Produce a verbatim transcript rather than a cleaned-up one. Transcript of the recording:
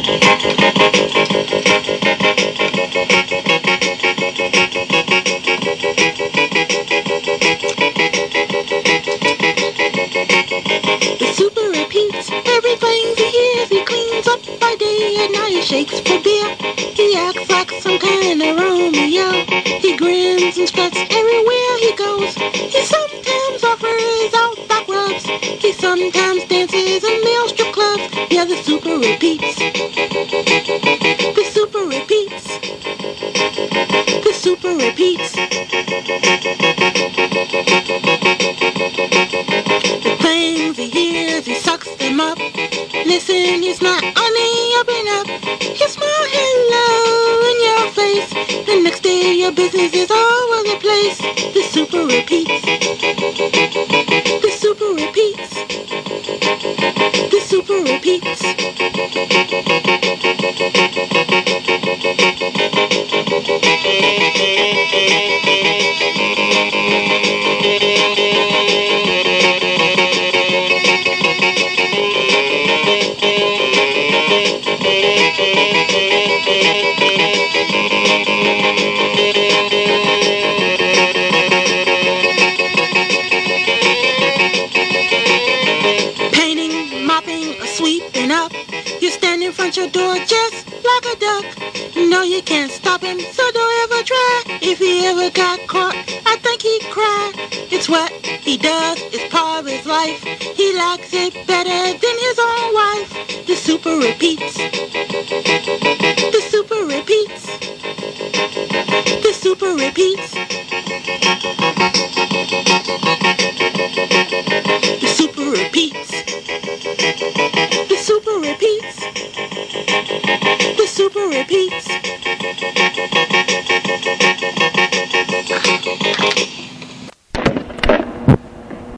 The super repeats everything he hears. He cleans up by day and night. He shakes for beer. He acts like some kind of Romeo. He grins and struts everywhere he goes. He sometimes offers out back rubs. He sometimes dances in male strip clubs. Yeah, the super repeats. The super repeats. The super repeats. The things he hears, he sucks them up. Listen, he's not on the up and up. He smile hello in your face. The next day your business is all over the place. The super repeats. The super repeats. The super repeats. Painting, mopping, or sweeping up. You stand in front your door just like a duck. No, you can't stop him, so don't ever try. If he ever got caught, I think he'd cry. It's what he does, it's part of his life. He likes it better than his own wife. The super repeats. The super repeats. The super repeats. The super repeats. The super repeats. The super repeats.